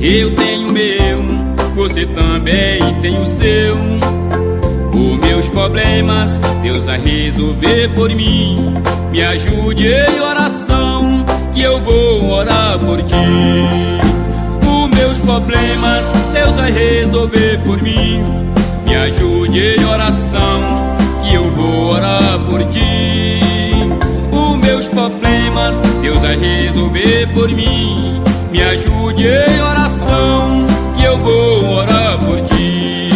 Eu tenho o meu, você também tem o seu. Os meus problemas Deus vai resolver por mim. Me ajude em oração, que eu vou orar por ti. Os meus problemas Deus vai resolver por mim. Me ajude em oração, que eu vou orar por ti. Os meus problemas Deus vai resolver por mim. Me ajude em oração, que eu vou orar por ti.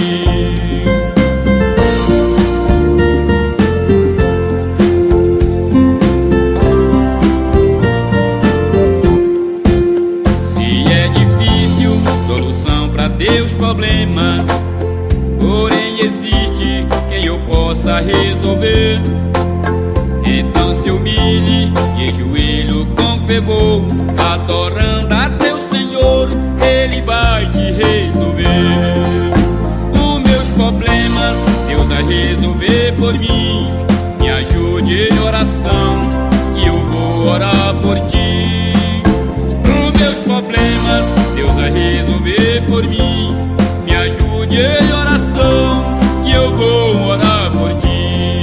Se é difícil solução para teus problemas, porém existe quem eu possa resolver. Então se humilhe de joelho com fervor, adorando a teu Senhor, Ele vai te resolver. Os meus problemas Deus vai resolver por mim. Me ajude em oração, que eu vou orar por ti. Os meus problemas Deus vai resolver por mim. Me ajude em oração, que eu vou orar por ti.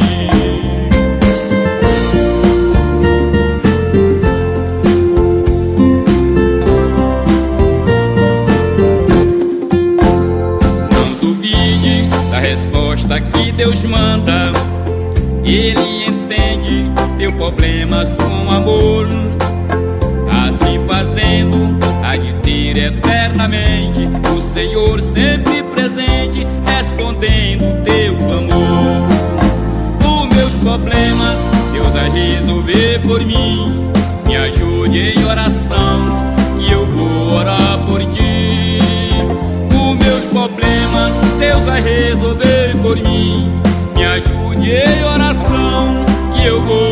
A resposta que Deus manda, Ele entende teu problema com amor. Assim fazendo, há de ter eternamente o Senhor sempre presente, respondendo teu clamor. Os meus problemas Deus vai resolver por mim. Me ajude em oração, que eu vou orar por ti. Os meus problemas Deus vai resolver por mim. Me ajude em oração, que eu vou